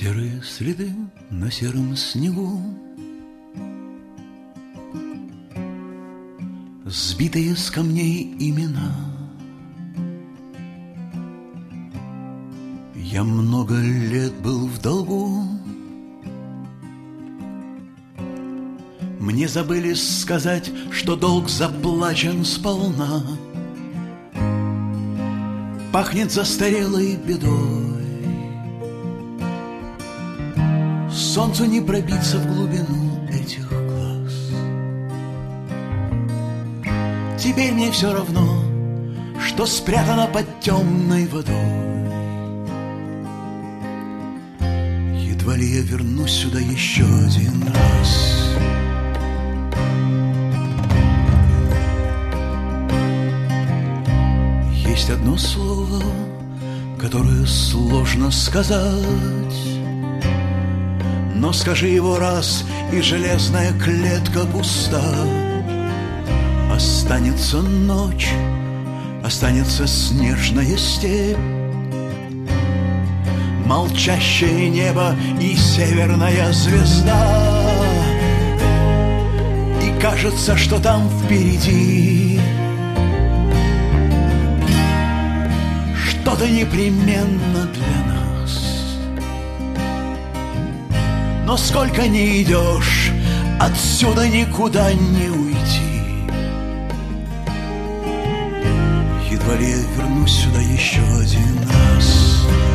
Серые следы на сером снегу, сбитые с камней имена. Я много лет был в долгу, мне забыли сказать, что долг заплачен сполна. Пахнет застарелой бедой, солнцу не пробиться в глубину этих глаз. Теперь мне все равно, что спрятано под темной водой. Едва ли я вернусь сюда еще один раз. Есть одно слово, которое сложно сказать, но скажи его раз, и железная клетка пуста. Останется ночь, останется снежная степь, молчащее небо и северная звезда. И кажется, что там впереди что-то непременно для нас. Но сколько ни идешь, отсюда никуда не уйти. Едва ли я вернусь сюда еще один раз.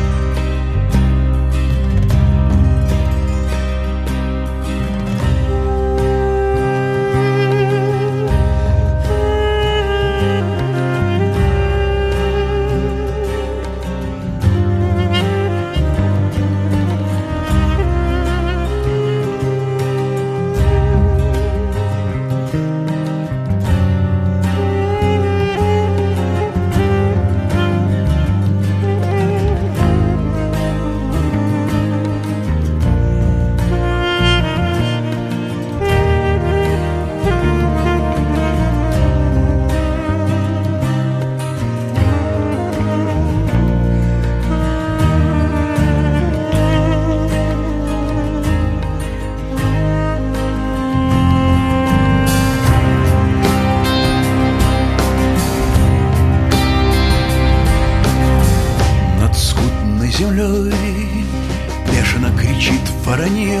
Землей бешено кричит воронье.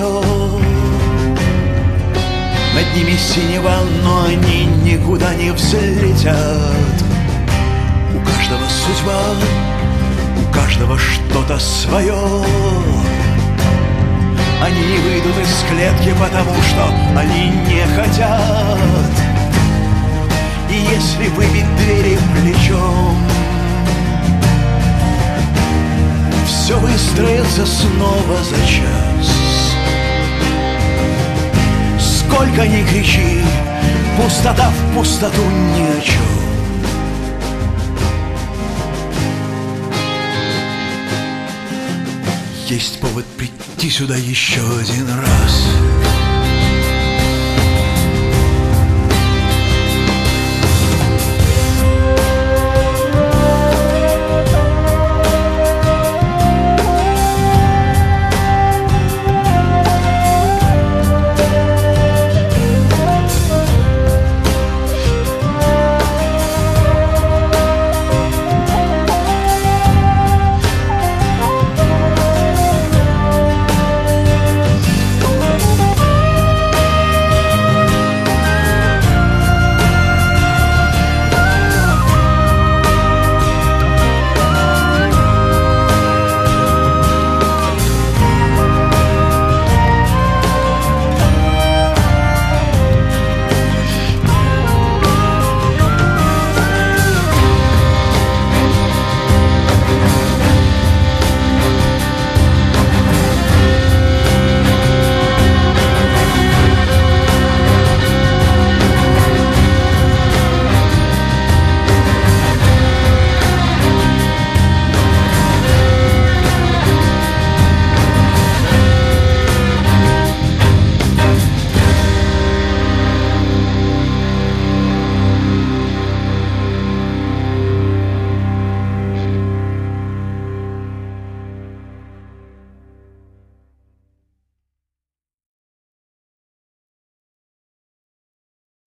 Над ними синева, но они никуда не взлетят. У каждого судьба, у каждого что-то свое. Они не выйдут из клетки, потому что они не хотят. И если выбить двери плечом, все выстроится снова за час. Сколько ни кричи, пустота в пустоту ни о чем. Есть повод прийти сюда еще один раз.